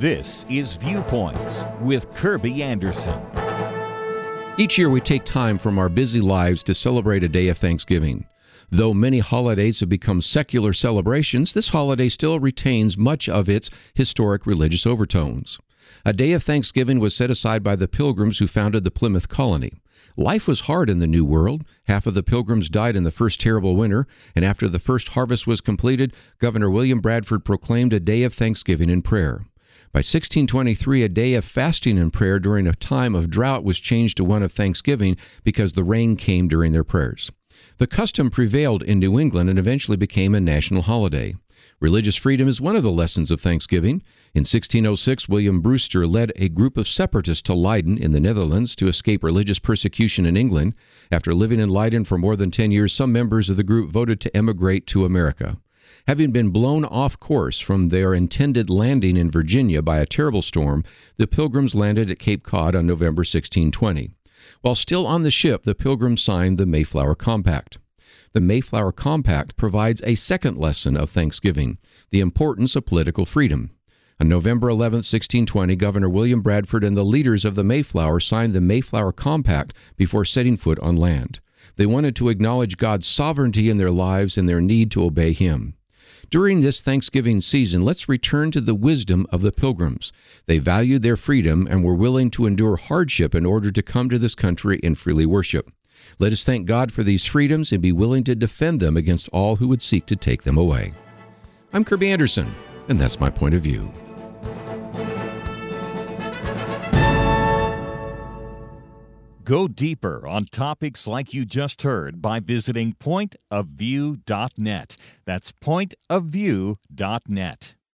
This is Viewpoints with Kirby Anderson. Each year we take time from our busy lives to celebrate a day of Thanksgiving. Though many holidays have become secular celebrations, this holiday still retains much of its historic religious overtones. A day of Thanksgiving was set aside by the Pilgrims who founded the Plymouth colony. Life was hard in the New World. Half of the Pilgrims died in the first terrible winter, and after the first harvest was completed, Governor William Bradford proclaimed a day of thanksgiving and prayer. By 1623, a day of fasting and prayer during a time of drought was changed to one of thanksgiving because the rain came during their prayers. The custom prevailed in New England and eventually became a national holiday. Religious freedom is one of the lessons of Thanksgiving. In 1606, William Brewster led a group of separatists to Leiden in the Netherlands to escape religious persecution in England. After living in Leiden for more than 10 years, some members of the group voted to emigrate to America. Having been blown off course from their intended landing in Virginia by a terrible storm, the Pilgrims landed at Cape Cod on November 1620. While still on the ship, the Pilgrims signed the Mayflower Compact. The Mayflower Compact provides a second lesson of Thanksgiving, the importance of political freedom. On November 11, 1620, Governor William Bradford and the leaders of the Mayflower signed the Mayflower Compact before setting foot on land. They wanted to acknowledge God's sovereignty in their lives and their need to obey Him. During this Thanksgiving season, let's return to the wisdom of the Pilgrims. They valued their freedom and were willing to endure hardship in order to come to this country and freely worship. Let us thank God for these freedoms and be willing to defend them against all who would seek to take them away. I'm Kirby Anderson, and that's my point of view. Go deeper on topics like you just heard by visiting pointofview.net. That's pointofview.net.